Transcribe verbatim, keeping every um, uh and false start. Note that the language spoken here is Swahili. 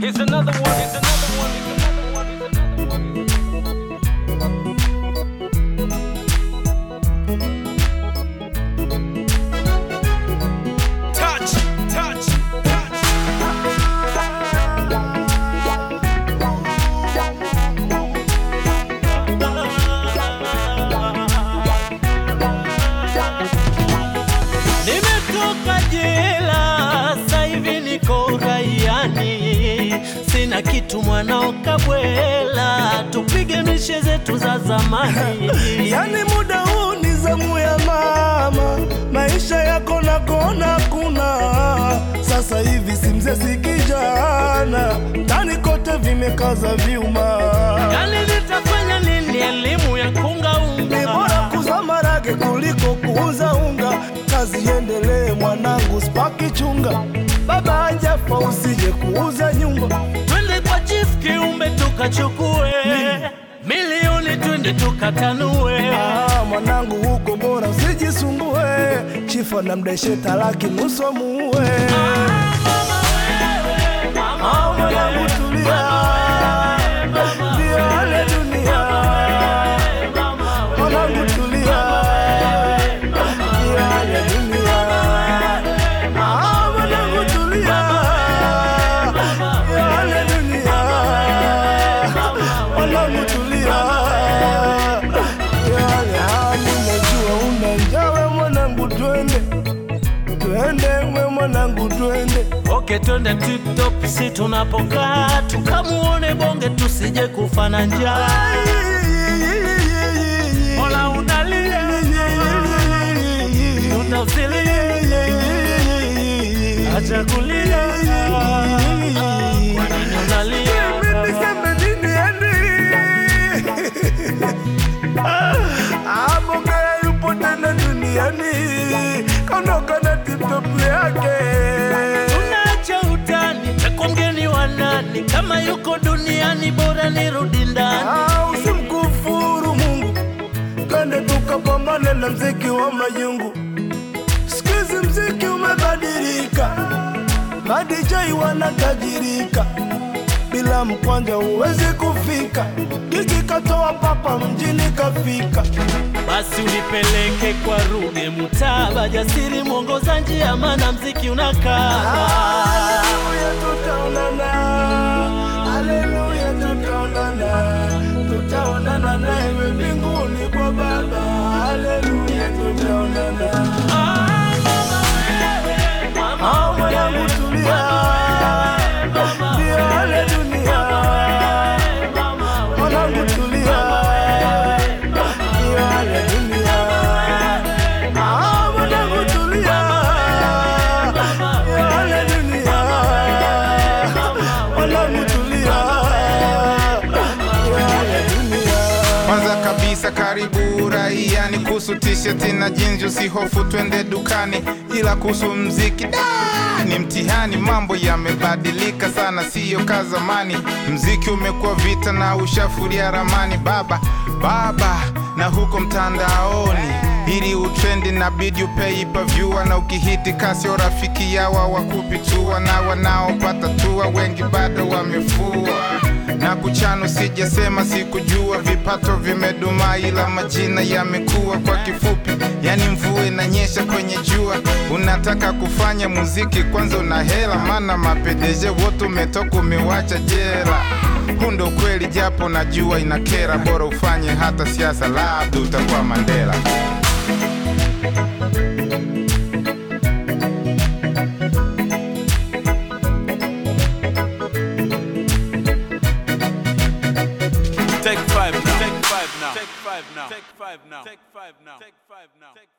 Here's another one, here's another one, here's another one, here's another one. Touch, touch, touch. Nimetoka jela, sasa hivi niko uraiani. Sina kitu mwanao kabwela, tupige mishe zetu za zamani. Yani muda huu ni zamu ya mama, maisha yako na kona kuna. Sasa hivi si mzee si kijana, ndani kote vimekaza vyuma. Yani nitafanya nini elimu ya kunga unga? Ni bora kuuza marage kuliko kuuza unga. Kazi endelee mwanangu, spaki chunga. Baba hajafa usije kuuza nyumba. Twende kwa chief kiumbe tukachukue milioni, twende tukatanue. Ah, mwanangu huko bora usijisumbue. Chifa na mdeshe talaki nusu muue. Mama wewe, mama wewe, mwanangu tulia. Ndio hali dunia. Mwanangu tulia. Ndio hali dunia. Ah, mwanangu tulia. Ndio hali dunia. Mwanangu tulia. Ndio hali hali. Najua una njaa we mwanangu, twende. Twende we mwanangu twende. Okay, twende tip top si tunapokaa, tukamuone bonge tusije kufa na njaa. Mola unalia, utausilia, acha kulia. Kwa nini unalia? Mimi niseme nini yani? Ah, Bongaya yupo tena duniani, kaondoka na tip-top yake. Tunaacha utani, tako mgeni wa nani? Kama yuko duniani bora nirudi ndani. Ah, usimkufuru Mungu, twende tukapambane na mziki wa majungu. Sikizi mziki umebadilika, ma-D J wanatajirika. Bila mkwanja huwezi kufika, Gigi katoa papa mjini kafika. Basi unipeleke kwa Ruge Mutaba, jasiri mwongoza njia, maana mziki unakaa. Haleluya tutaonana, haleluya tutaonana, tutaonana nawe mbinguni kwa Baba. Haleluya tutaonana. Mama wewe, mama mwanangu tulia. Ndio hali dunia. Mwanangu tulia. Ndio hali dunia. Ah, mwanangu tulia. Ndio hali dunia. Mwanangu tulia. Ndio hali dunia. Kwanza kabisa karibu uraiani, kuhusu t-shirt na jeans usihofu, twende dukani. Ila kuhusu mziki da, ni mtihani, mambo yamebadilika sana, siyo ka zamani. Mziki umekuwa vita na ushafuria ramani. Baba, baba, na huko mtandaoni ili utrendi na bidi upei pavyua. Na ukihiti kasi o rafiki yawa wakupitua, na wanaopata tua wengi bado wamefua. Na kuchano sijasema sikujua, vipato vimeduma ila majina yamekuwa. Kwa kifupi, yani mvua inanyesha kwenye jua. Unataka kufanya muziki kwanza una hela, maana mapedeje wote umetoka umewacha jela. Hundo kweli japo najua inakera, bora ufanye hata siasa, labda utakuwa Mandela. Take five now. Take five now. Take five now. Take five now. Take five now. Take five now.